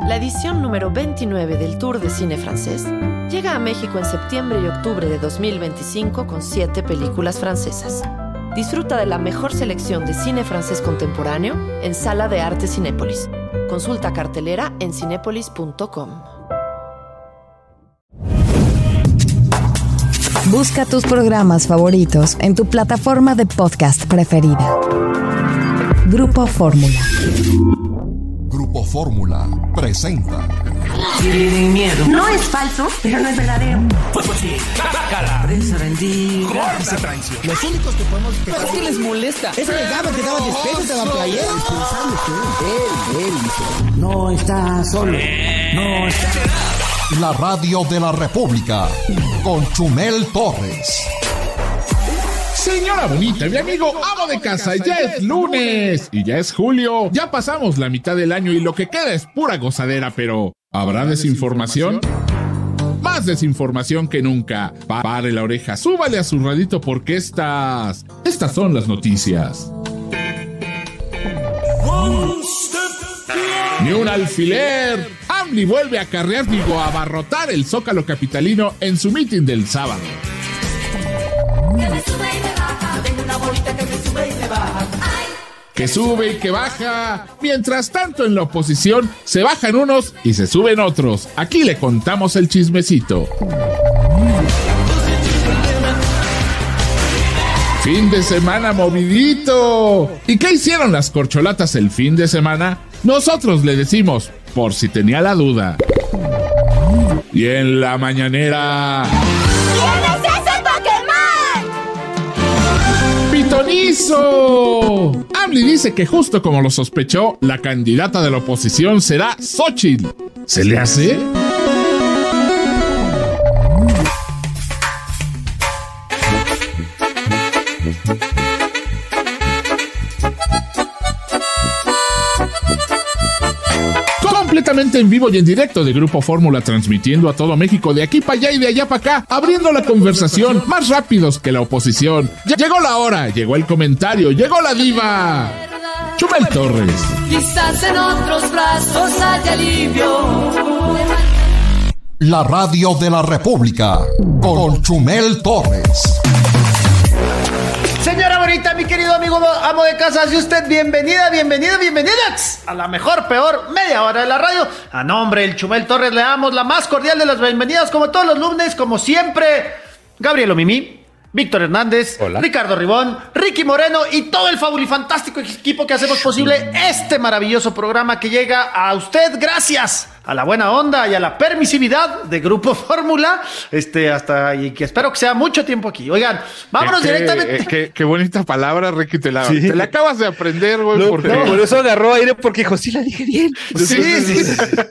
La edición número 29 del Tour de Cine Francés llega a México en septiembre y octubre de 2025 con 7 películas francesas. Disfruta de la mejor selección de cine francés contemporáneo en Sala de Arte Cinépolis. Consulta cartelera en cinépolis.com. Busca tus programas favoritos en tu plataforma de podcast preferida. Grupo Fórmula. Grupo Fórmula presenta. Tienen miedo. No es falso, pero no es verdadero. Pues sí. La prensa vendí. Los únicos que podemos... Pero es que les molesta. Eso les daba, que daban despejos, daban playeras. Él. No está solo. No está... La radio de la República con Chumel Torres. Señora bonita, mi amigo amo de casa, ya es lunes y ya es julio. Ya pasamos la mitad del año y lo que queda es pura gozadera, pero ¿habrá desinformación? Más desinformación que nunca. Pare la oreja, súbale a su radito porque estas son las noticias. Ni un alfiler. AMLI vuelve a a abarrotar el Zócalo capitalino en su mitin del sábado. Que sube y que baja. Mientras tanto, en la oposición se bajan unos y se suben otros. Aquí le contamos el chismecito. Fin de semana movidito. ¿Y qué hicieron las corcholatas el fin de semana? Nosotros le decimos, por si tenía la duda. Y en la mañanera... ¿Quién es ese Pokémon? ¡Pitonizo! AMLI dice que justo como lo sospechó, la candidata de la oposición será Xóchitl. ¿Se le hace? Completamente en vivo y en directo de Grupo Fórmula, transmitiendo a todo México de aquí para allá y de allá para acá, abriendo la conversación más rápidos que la oposición. Llegó la hora, llegó el comentario, llegó la diva. Chumel Torres. Quizás en otros brazos haya alivio. La radio de la República con Chumel Torres. Señora bonita, mi querido amigo amo de casa, si usted bienvenida a la mejor, peor media hora de la radio. A nombre del Chumel Torres le damos la más cordial de las bienvenidas, como todos los lunes, como siempre, Gabriel Mimi, Víctor Hernández, hola. Ricardo Ribón, Ricky Moreno y todo el fabulifantástico equipo que hacemos posible este maravilloso programa que llega a usted gracias a la buena onda y a la permisividad de Grupo Fórmula, y que espero que sea mucho tiempo aquí. Oigan, vámonos directamente. Qué bonita palabra, Ricky, te la acabas de aprender, güey. No, por eso agarró aire, porque dijo, sí la dije bien. Sí.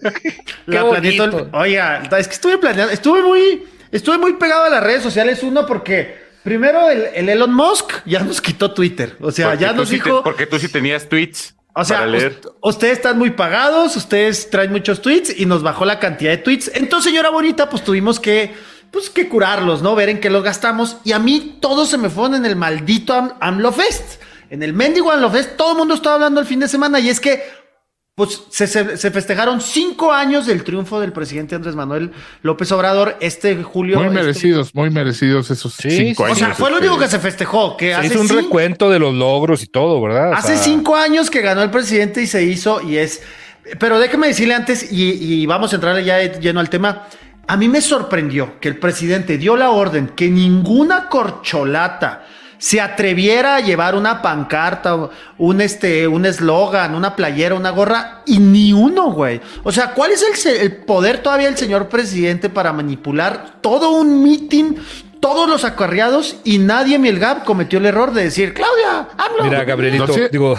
La planito. Oiga, es que estuve muy pegado a las redes sociales, porque primero el Elon Musk ya nos quitó Twitter. O sea, porque ya nos dijo... porque tú sí tenías tweets. O sea, ustedes están muy pagados, ustedes traen muchos tweets y nos bajó la cantidad de tweets. Entonces, señora bonita, pues tuvimos que curarlos, ¿no? Ver en qué los gastamos. Y a mí todos se me fueron en el maldito AMLOFest. En el mendigo AMLOFest, todo el mundo estaba hablando el fin de semana. Y es que pues se festejaron 5 años del triunfo del presidente Andrés Manuel López Obrador julio. Muy merecidos esos 5 años. O sea, fue lo único que se festejó. Que se hizo un recuento de los logros y todo, ¿verdad? Hace 5 años que ganó el presidente y se hizo Pero déjeme decirle antes, y vamos a entrar ya lleno al tema. A mí me sorprendió que el presidente dio la orden que ninguna corcholata se atreviera a llevar una pancarta, un eslogan, una playera, una gorra, y ni uno, güey. O sea, ¿cuál es el poder todavía del señor presidente para manipular todo un mitin, todos los acarreados, y nadie, Mielgab, cometió el error de decir, Claudia, habla? Mira, Gabrielito,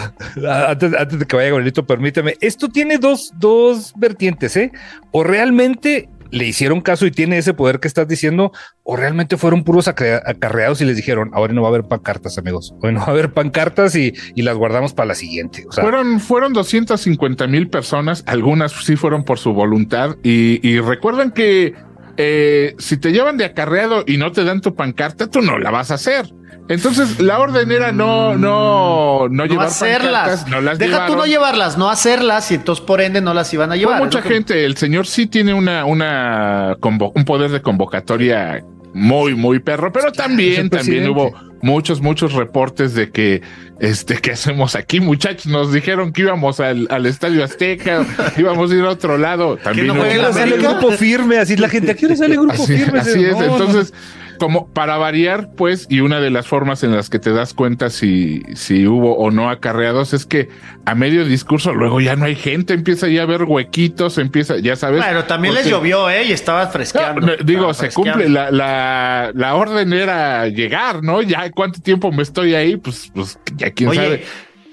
antes de que vaya Gabrielito, permíteme, esto tiene dos vertientes, ¿eh? O realmente le hicieron caso y tiene ese poder que estás diciendo, o realmente fueron puros acarreados y les dijeron, ahora no va a haber pancartas, amigos. Hoy no va a haber pancartas y las guardamos para la siguiente. O sea, fueron 250,000 personas, algunas sí fueron por su voluntad y recuerden que si te llevan de acarreado y no te dan tu pancarta, tú no la vas a hacer. Entonces, la orden era no llevar hacerlas. No las Deja llevaron. tú no llevarlas, no hacerlas, y entonces por ende no las iban a llevar. Mucha gente, el señor sí tiene un poder de convocatoria muy, muy perro, pero también hubo muchos reportes de que, ¿qué hacemos aquí, muchachos? Nos dijeron que íbamos al Estadio Azteca, íbamos a ir a otro lado. También no ¿A qué hora sale el grupo firme? Así la gente, ¿a qué hora sale el grupo firme? Así es, entonces, como para variar, pues, y una de las formas en las que te das cuenta si hubo o no acarreados es que a medio discurso luego ya no hay gente, empieza ya a haber huequitos, ya sabes. Pero también les llovió, y estaba fresqueando. Se cumple, la orden era llegar, ¿no? Ya cuánto tiempo me estoy ahí, pues ya quién sabe.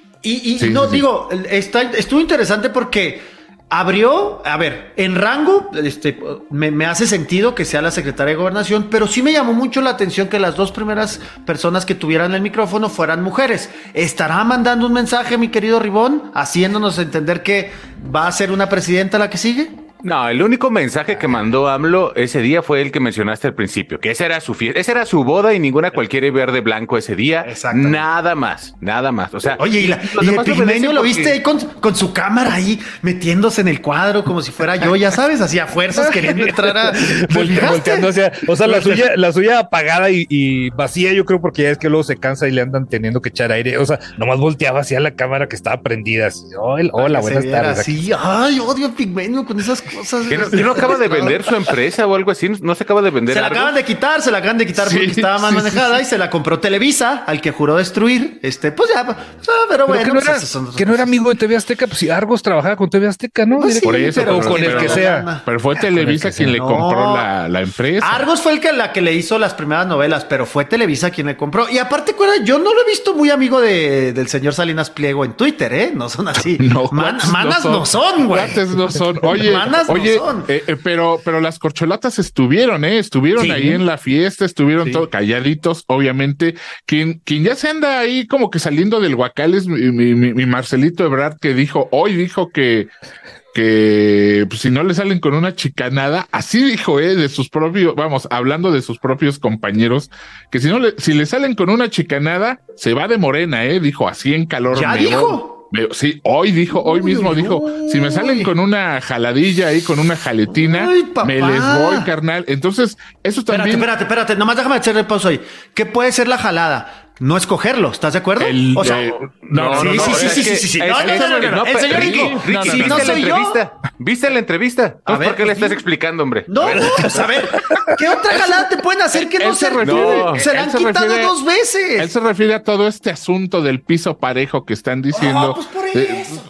Estuvo interesante porque abrió, a ver, en rango, me hace sentido que sea la secretaria de Gobernación, pero sí me llamó mucho la atención que las dos primeras personas que tuvieran el micrófono fueran mujeres. ¿Estará mandando un mensaje, mi querido Ribón, haciéndonos entender que va a ser una presidenta la que sigue? No, el único mensaje que mandó AMLO ese día fue el que mencionaste al principio, que esa era su fiesta, esa era su boda y ninguna cualquiera iba verde blanco ese día. Nada más. O sea, oye, y el pigmenio lo viste ahí con su cámara ahí metiéndose en el cuadro como si fuera yo, ya sabes, así a fuerzas queriendo entrar a volteando hacia, la suya apagada y vacía, yo creo, porque ya es que luego se cansa y le andan teniendo que echar aire. O sea, nomás volteaba hacia la cámara que estaba prendida. Así, hola, buenas tardes. Sí, odio el pigmenio con esas cosas. ¿Que no acaba de vender su empresa o algo así? ¿No se acaba de vender Se la acaban de quitar porque estaba mal manejada y se la compró Televisa, al que juró destruir. Pues ya, pero bueno. Que no era amigo de TV Azteca, pues si Argos trabajaba con TV Azteca, ¿no? Pues sí, por eso, pero con el que sea. Pero fue Televisa quien le compró la empresa. Argos fue la que le hizo las primeras novelas, pero fue Televisa quien le compró. Y aparte, yo no lo he visto muy amigo del señor Salinas Pliego en Twitter, ¿eh? No son así. Manas no son, güey. No son. Oye, pero las corcholatas estuvieron ahí en la fiesta, estuvieron todos calladitos, obviamente. Quien ya se anda ahí como que saliendo del huacal es mi Marcelito Ebrard, que dijo que pues, si no le salen con una chicanada, así dijo, de sus propios, hablando de sus propios compañeros, que si le salen con una chicanada, se va de Morena, dijo así en calor. ¿Ya dijo? Sí, hoy mismo dijo, si me salen con una jaladilla ahí, con una jaletina, me les voy, carnal. Entonces, eso también... Espérate, nomás déjame hacerle pausa ahí. ¿Qué puede ser la jalada? No escogerlo, ¿estás de acuerdo? Sí. No. El señor Ricky, no soy yo. ¿Viste la entrevista? ¿Por qué le estás explicando, hombre? No, a ver, ¿qué otra jalada te pueden hacer que no se refiere? Se la han quitado 2 veces. Él se refiere a todo este asunto del piso parejo que están diciendo. Pues por eso.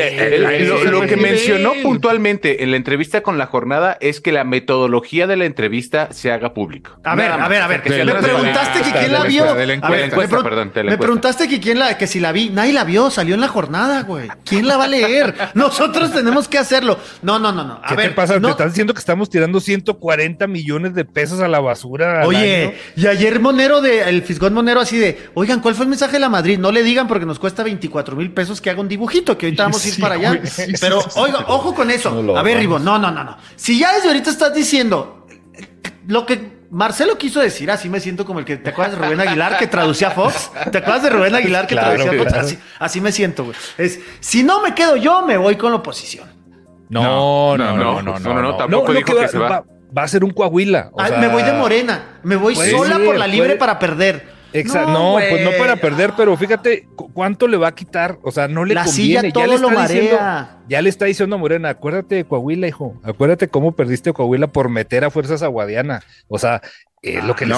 Lo que mencionó puntualmente en la entrevista con La Jornada es que la metodología de la entrevista se haga público. A ver. Me preguntaste que quién la vio. Me preguntaste que si la vi. Nadie la vio, salió en La Jornada, güey. ¿Quién la va a leer? Nosotros tenemos que hacerlo. No. ¿Qué te pasa? Te están diciendo que estamos tirando 140 millones de pesos a la basura. Oye, y ayer el Fisgón Monero así de, oigan, ¿cuál fue el mensaje de la Madrid? No le digan porque nos cuesta 24,000 pesos que haga un dibujito, que ahorita vamos a ir para allá. Pero, oiga, ojo con eso. A ver, Ribón, no. Si ya desde ahorita estás diciendo lo que Marcelo quiso decir, así me siento como el que, ¿te acuerdas de Rubén Aguilar que traducía a Fox? ¿Te acuerdas de Rubén Aguilar que traducía a Fox? Así me siento, güey. Si no me quedo yo, me voy con la oposición. No, tampoco dijo que se va. Va a ser un Coahuila. Me voy de Morena, me voy sola por la libre para perder. Exacto, pues no para perder, pero fíjate cuánto le va a quitar, o sea, no le la conviene. Silla todo lo marea. Ya le está diciendo a Morena, acuérdate de Coahuila, hijo, acuérdate cómo perdiste Coahuila por meter a fuerzas a Guadiana, o sea, es lo que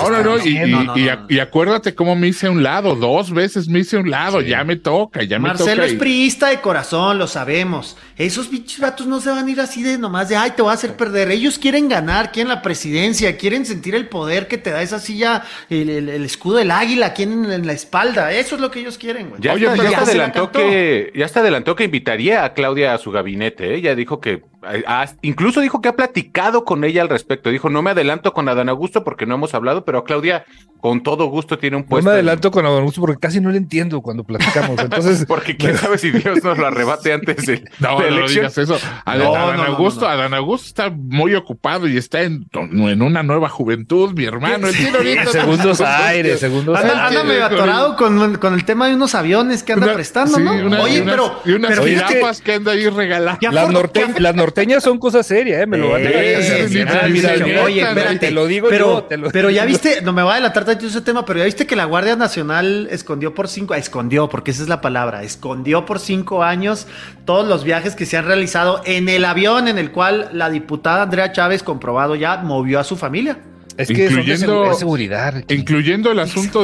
y acuérdate cómo me hice a un lado, 2 veces me hice a un lado, ya me toca, Marcelo es priista de corazón, lo sabemos. Esos bichos vatos no se van a ir así de nomás de, ay, te voy a hacer perder. Ellos quieren ganar, quieren la presidencia, quieren sentir el poder que te da esa silla, el escudo del águila aquí en la espalda. Eso es lo que ellos quieren, güey. Ya hasta adelantó que invitaría a Claudia a su gabinete, ¿eh? Ya dijo que, incluso dijo que ha platicado con ella al respecto. Dijo, no me adelanto con Adán Augusto porque no hemos hablado, pero a Claudia con todo gusto tiene un No puesto. me adelanto con Adán Augusto porque casi no le entiendo cuando platicamos. Entonces, porque quién sabe si Dios nos lo arrebate antes de No, la no elección. digas eso. Adán Augusto está muy ocupado y está en una nueva juventud, mi hermano. Él tiene ahorita segundos aires. Anda medio atorado con el tema de unos aviones que anda prestando, ¿no? Y unas jirafas que anda ahí regalando. Las norteñas son cosas serias, me lo van a decir. Oye, espérate, te lo digo yo. Pero ya viste, no me voy a adelantar tanto ese tema, pero ya viste que la Guardia Nacional escondió, porque esa es la palabra, escondió por 5 años todos los viajes que se han realizado en el avión en el cual la diputada Andrea Chávez, comprobado ya, movió a su familia. Es que incluyendo seguridad. Incluyendo el asunto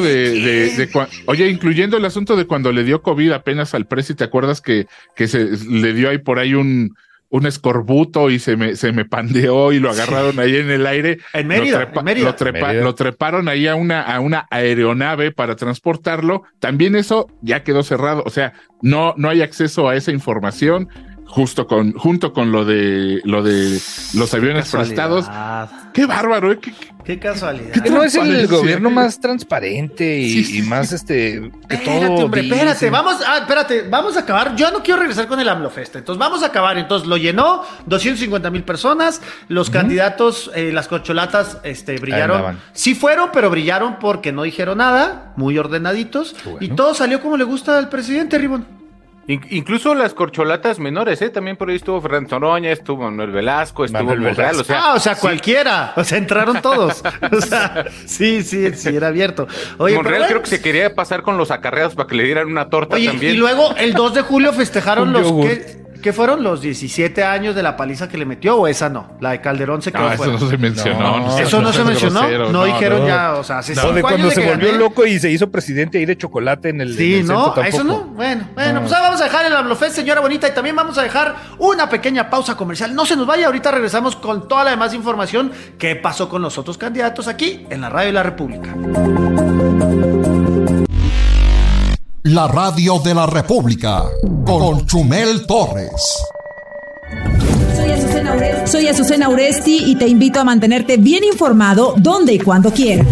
incluyendo el asunto de cuando le dio COVID apenas al presi, ¿te acuerdas que le dio ahí por ahí un escorbuto y se me pandeó y lo agarraron ahí en el aire? En Mérida, Lo treparon ahí a una aeronave para transportarlo. También eso ya quedó cerrado. O sea, no hay acceso a esa información. Junto con lo de los aviones prestados. Qué bárbaro, qué casualidad. No es el gobierno más transparente y más que todo. Espérate, vamos a acabar. Yo no quiero regresar con el AMLOFest. Entonces vamos a acabar. Entonces lo llenó 250,000 personas. Los candidatos, las corcholatas, brillaron. Sí fueron, pero brillaron porque no dijeron nada, muy ordenaditos. Bueno. Y todo salió como le gusta al presidente, Ribón. Incluso las corcholatas menores, también por ahí estuvo Fernando Noroña, estuvo Manuel Velasco, estuvo Monreal, o sea, cualquiera, o sea, entraron todos, o sea, sí, era abierto. Oye, Monreal creo que se quería pasar con los acarreados para que le dieran una torta también. Y luego el 2 de julio festejaron ¿qué fueron? ¿Los 17 años de la paliza que le metió o esa no? La de Calderón se quedó fuera. Eso no se mencionó. Eso no se mencionó. Grosero, no dijeron ya, o sea, hace 5 años cuando se volvió gané. loco y se hizo presidente ahí de chocolate en el Sí, en el no, centro, eso no. Bueno, pues vamos a dejar el AMLOFest, señora bonita, y también vamos a dejar una pequeña pausa comercial. No se nos vaya, ahorita regresamos con toda la demás información que pasó con los otros candidatos aquí en la Radio de la República. La Radio de la República con Chumel Torres. Soy Azucena Uresti y te invito a mantenerte bien informado donde y cuando quieras.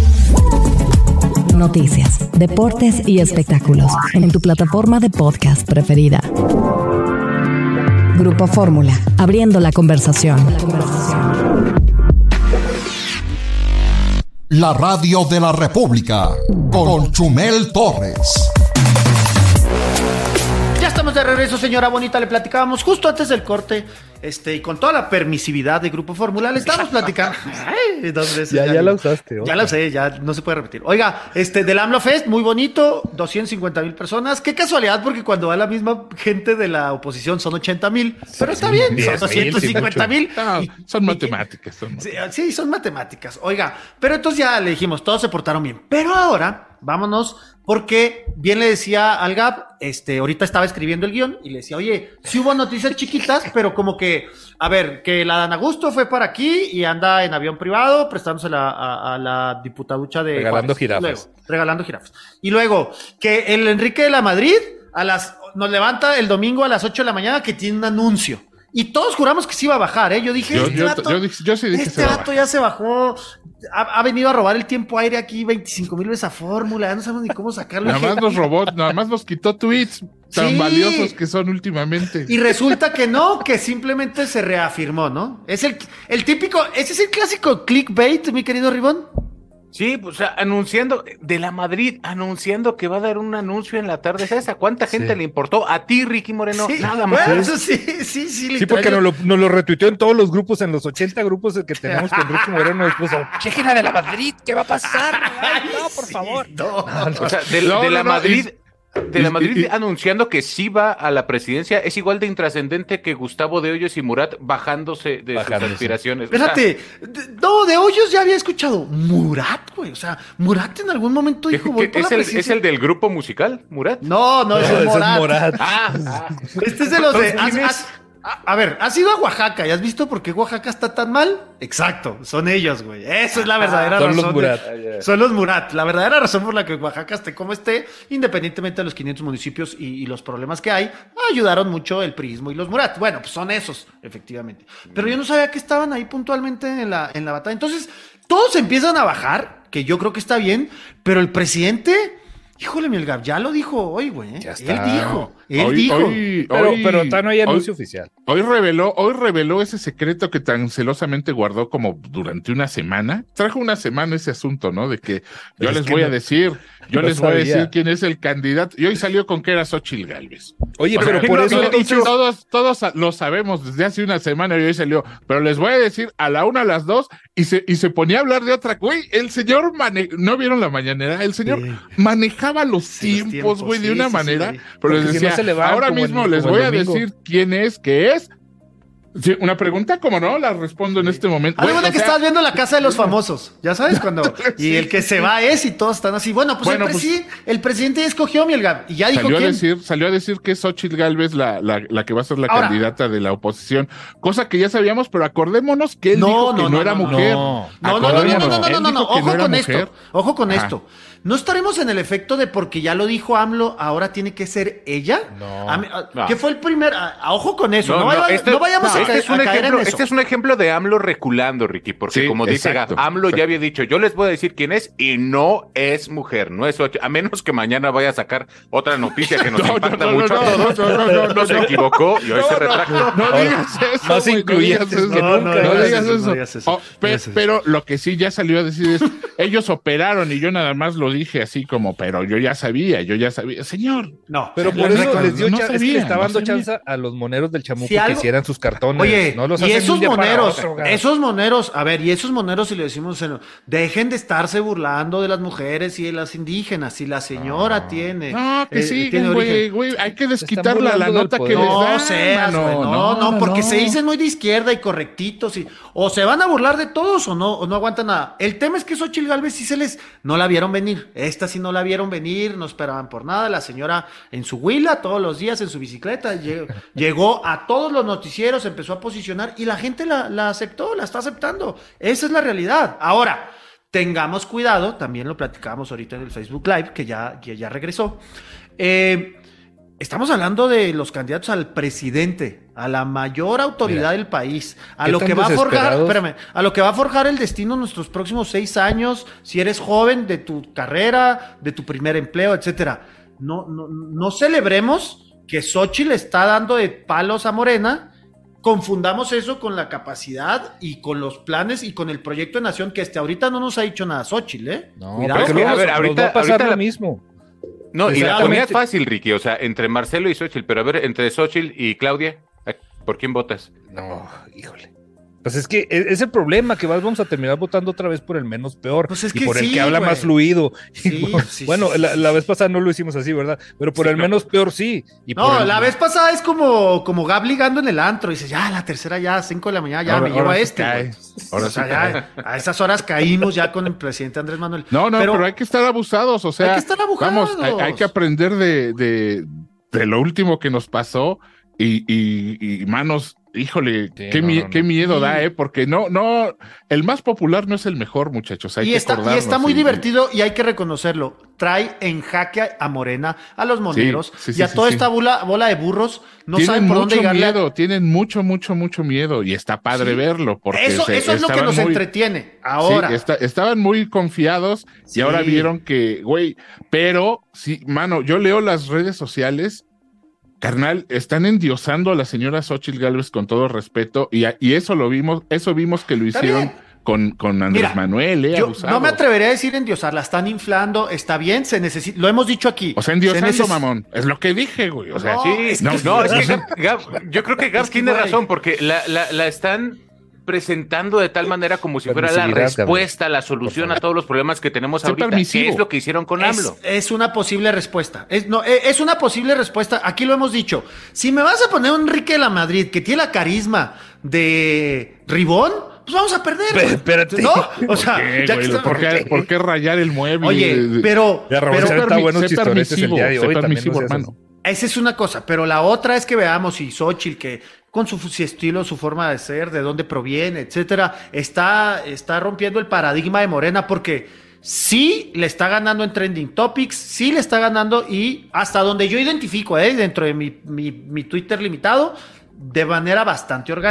Noticias, deportes y espectáculos en tu plataforma de podcast preferida. Grupo Fórmula, abriendo la conversación. La Radio de la República con Chumel Torres. Ya estamos de regreso, señora bonita. Le platicábamos justo antes del corte, y con toda la permisividad de Grupo Fórmula, le estábamos platicando. Ay, 2 veces. Ya la usaste. Ya la usé, ya no se puede repetir. Oiga, del AMLOFest, muy bonito, 250,000 personas. Qué casualidad, porque cuando va la misma gente de la oposición son 80,000. Pero está bien, son 250,000. Son matemáticas. Sí, son matemáticas. Oiga, pero entonces ya le dijimos, todos se portaron bien. Pero ahora, vámonos, porque bien le decía al Gab, ahorita estaba escribiendo el guión y le decía, oye, sí hubo noticias chiquitas, pero como que, a ver, que la Adán Augusto fue para aquí y anda en avión privado prestándosela a la diputaducha de regalando Juárez. jirafas. Regalando jirafas. Y luego, que el Enrique de la Madrid nos levanta el domingo a las 8 de la mañana que tiene un anuncio. Y todos juramos que se iba a bajar, ¿eh? Yo dije, yo sí dije este vato ya se bajó. Ha venido a robar el tiempo aire aquí 25,000 veces a Fórmula. Ya no sabemos ni cómo sacarlo. Nada más nos quitó tweets tan valiosos que son últimamente. Y resulta que no, que simplemente se reafirmó, ¿no? Es el típico, ese es el clásico clickbait, mi querido Ribón. Sí, pues, o sea, anunciando de la Madrid, anunciando que va a dar un anuncio en la tarde. ¿Sabes a cuánta gente le importó? A ti, Ricky Moreno, nada más. Bueno, eso sí. Sí, porque nos lo retuiteó en todos los grupos, en los 80 grupos que tenemos con Ricky Moreno. Y puso, chequen de la Madrid, ¿qué va a pasar? Ay, no, por favor. O sea, de la Madrid... De la Madrid anunciando que sí va a la presidencia es igual de intrascendente que Gustavo de Hoyos y Murat bajándose de sus aspiraciones. Espérate, no, de Hoyos ya había escuchado. Murat, güey, o sea, Murat en algún momento dijo, voy por la presidencia. ¿Es el del grupo musical, Murat? No, ese es Morat. Este es de los de... A ver, ¿has ido a Oaxaca y has visto por qué Oaxaca está tan mal? Exacto, son ellos, güey. Eso es la verdadera razón. Los Murat. Son los Murat. La verdadera razón por la que Oaxaca esté como esté, independientemente de los 500 municipios y los problemas que hay, ayudaron mucho el priismo y los Murat. Bueno, pues son esos, efectivamente. Pero yo no sabía que estaban ahí puntualmente en la batalla. Entonces, todos empiezan a bajar que yo creo que está bien, pero el presidente, híjole, Melgar, ya lo dijo hoy, güey. Él dijo. Pero está no hay anuncio oficial. Hoy reveló ese secreto que tan celosamente guardó como durante una semana. Trajo una semana ese asunto, ¿no? De que yo les voy a decir quién es el candidato. Y hoy salió con que era Xóchitl Gálvez. Oye, pero por eso todos lo sabemos desde hace una semana y hoy salió. Pero les voy a decir a la 1, a las 2 y se ponía a hablar de otra. Güey, el señor ¿no vieron la mañanera? El señor manejaba los tiempos, güey, de una manera. Pero les decía, ahora mismo les voy a decir quién es, qué es. Sí, una pregunta, como no, la respondo en este momento. Algo de que estabas viendo La Casa de los Famosos, ya sabes, cuando y el que se va es y todos están así. Bueno, el presidente escogió Mielgar y ya dijo salió a decir que es Xóchitl Gálvez la que va a ser la candidata de la oposición, cosa que ya sabíamos, pero acordémonos que él dijo que no era mujer. No, ojo con esto. ¿No estaremos en el efecto de porque ya lo dijo AMLO, ahora tiene que ser ella? No. ¿Qué fue el primer? Ojo con eso. No vayamos a caer en eso. Este es un ejemplo de AMLO reculando, Ricky, porque como dice Gaf, AMLO ya había dicho, yo les voy a decir quién es y no es mujer, no es Xóchitl, a menos que mañana vaya a sacar otra noticia que nos impacta mucho a todos. No se equivocó y hoy se retractó. No digas eso. Más incluyentes que nunca. No digas eso. Pero lo que sí ya salió a decir es, ellos operaron y yo nada más lo dije así como, pero yo ya sabía, señor. No, pero por eso les dio chance, es que le estaba dando chance a los moneros del Chamuco que hicieran sus cartones. Oye, no los y esos moneros, a ver, si le decimos, dejen de estarse burlando de las mujeres y de las indígenas, si la señora tiene. No, que sigan, güey, hay que desquitar la nota que les dan. No, porque se dicen muy de izquierda y correctitos, o se van a burlar de todos o no aguantan nada. El tema es que Xóchitl Gálvez no la vieron venir. Esta sí no la vieron venir, no esperaban por nada. La señora en su huila, todos los días en su bicicleta, llegó a todos los noticieros, empezó a posicionar y la gente la aceptó, la está aceptando. Esa es la realidad. Ahora, tengamos cuidado, también lo platicábamos ahorita en el Facebook Live, que ya regresó. Estamos hablando de los candidatos al presidente, a la mayor autoridad del país, a lo que va a forjar el destino en nuestros próximos 6 años, si eres joven, de tu carrera, de tu primer empleo, etcétera. No celebremos que Xóchitl está dando de palos a Morena, confundamos eso con la capacidad y con los planes y con el proyecto de nación que ahorita no nos ha dicho nada Xóchitl, ¿eh? No, cuidado, porque ahorita va a pasar lo mismo. No, y la ponía fácil, Ricky, o sea, entre Marcelo y Xóchitl, pero a ver, entre Xóchitl y Claudia, ¿por quién votas? No, híjole. Pues es que es el problema, que vamos a terminar votando otra vez por el menos peor, pues es y por el que habla más fluido. La vez pasada no lo hicimos así, ¿verdad? Pero por el menos peor sí. La vez pasada es como Gab ligando en el antro, y dices, ya, la tercera ya, 5 de la mañana, ya me llevo a este. Ya, a esas horas caímos ya con el presidente Andrés Manuel. Pero hay que estar abusados, o sea, vamos, hay que aprender de lo último que nos pasó y manos. Híjole, qué miedo da, porque el más popular no es el mejor, muchachos. Y está muy divertido y hay que reconocerlo. Trae en jaque a Morena, a los moneros y a toda esta bola de burros. No saben por dónde llegarle. Tienen mucho miedo y está padre verlo. Porque eso es lo que nos entretiene ahora. Estaban muy confiados y ahora vieron que, güey, pero sí, mano, yo leo las redes sociales. Carnal, están endiosando a la señora Xóchitl Gálvez con todo respeto y eso vimos que lo hicieron con Andrés Manuel, abusado. No me atrevería a decir endiosar, la están inflando, está bien, se necesita, lo hemos dicho aquí. O sea, endiosando, mamón, es lo que dije, güey. O sea, es que yo creo que Gab tiene razón, porque la están presentando de tal manera como si fuera la respuesta, la solución a todos los problemas que tenemos ahorita. ¿Qué es lo que hicieron con AMLO? Es una posible respuesta. Es una posible respuesta. Aquí lo hemos dicho. Si me vas a poner un Enrique de la Madrid que tiene la carisma de Ribón, pues vamos a perder. Espérate. ¿No? O sea, ¿por qué rayar el mueble? Oye, pero está bueno permisivo, hermano. Esa es una cosa, pero la otra es que veamos si Xóchitl, que con su estilo, su forma de ser, de dónde proviene, etcétera, está rompiendo el paradigma de Morena, porque sí le está ganando en Trending Topics, sí le está ganando, y hasta donde yo identifico, dentro de mi Twitter limitado, de manera bastante orgánica.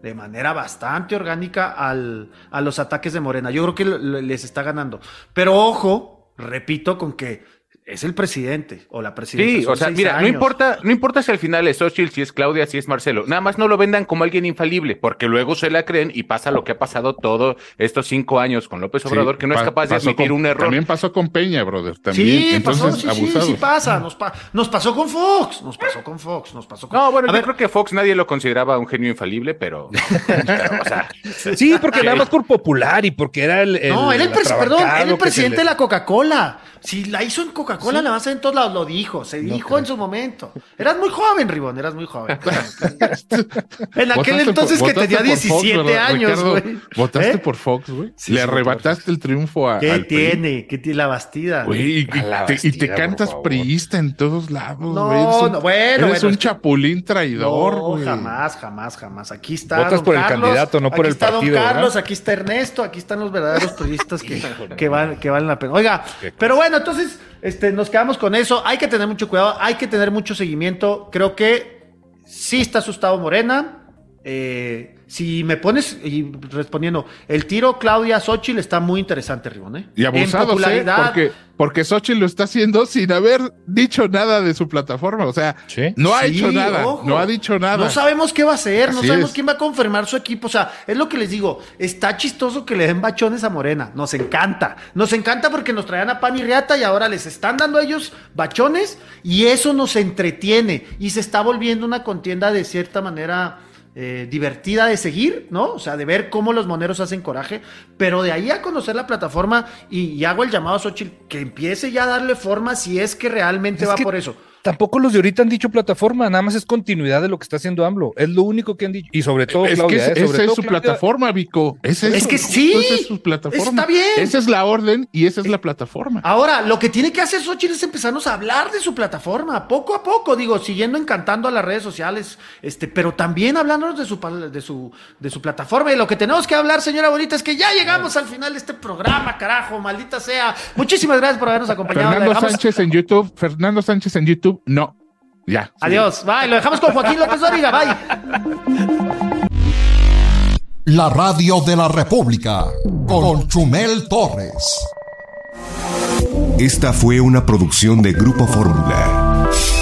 de manera bastante orgánica a los ataques de Morena. Yo creo que les está ganando. Pero ojo, repito, con que es el presidente o la presidenta. Sí, o sea, mira, no importa si al final es Xochitl, si es Claudia, si es Marcelo. Nada más no lo vendan como alguien infalible, porque luego se la creen y pasa lo que ha pasado todos estos 5 años con López Obrador, que no es capaz de admitir un error. También pasó con Peña, brother. También. Sí, entonces, pasó, sí pasa. Nos pasó con Fox. No, bueno, yo creo que Fox nadie lo consideraba un genio infalible, pero o sea, sí, porque nada más por popular y porque era era el presidente de la Coca-Cola. Si la hizo en Coca-Cola, la vas a hacer en todos lados. Lo dijo, dijo en su momento. Eras muy joven, Ribón, eras muy joven. En aquel entonces que tenía 17 años, güey. ¿Votaste por Fox, güey? Sí, le arrebataste el triunfo a. ¿Qué tiene? ¿Qué tiene la Bastida? Güey, y te cantas priista en todos lados, güey. Eres un chapulín traidor, güey. No, jamás. Aquí está. Votas por el candidato, no por el partido. Aquí está Don Carlos, aquí está Ernesto, aquí están los verdaderos priistas que valen la pena. Oiga, pero bueno, entonces nos quedamos con eso. Hay que tener mucho cuidado, hay que tener mucho seguimiento. Creo que sí está asustado Morena. Si me pones y respondiendo, el tiro Claudia Xochitl está muy interesante, Ribón, Y abusado, porque Xochitl lo está haciendo sin haber dicho nada de su plataforma. O sea, no ha hecho nada, ojo, no ha dicho nada. No sabemos qué va a hacer, no sabemos quién va a confirmar su equipo. O sea, es lo que les digo, está chistoso que le den bachones a Morena. Nos encanta porque nos traían a pan y riata y ahora les están dando a ellos bachones y eso nos entretiene y se está volviendo una contienda de cierta manera divertida de seguir, ¿no? O sea, de ver cómo los moneros hacen coraje, pero de ahí a conocer la plataforma y hago el llamado a Xochitl que empiece ya a darle forma si es que realmente va por eso. Tampoco los de ahorita han dicho plataforma, nada más es continuidad de lo que está haciendo AMLO. Es lo único que han dicho. Y sobre todo, Claudia. Esa es su plataforma, Vico. Esa es su plataforma. Está bien. Esa es la orden y esa es la plataforma. Ahora, lo que tiene que hacer Xochitl es empezarnos a hablar de su plataforma, poco a poco, digo, siguiendo encantando a las redes sociales, pero también hablándonos de su plataforma. Y lo que tenemos que hablar, señora bonita, es que ya llegamos al final de este programa, carajo, maldita sea. Muchísimas gracias por habernos acompañado. Fernando Sánchez en YouTube. No, ya. Adiós, bye, lo dejamos con Joaquín López Dóriga, bye. La Radio de la República, con Chumel Torres. Esta fue una producción de Grupo Fórmula.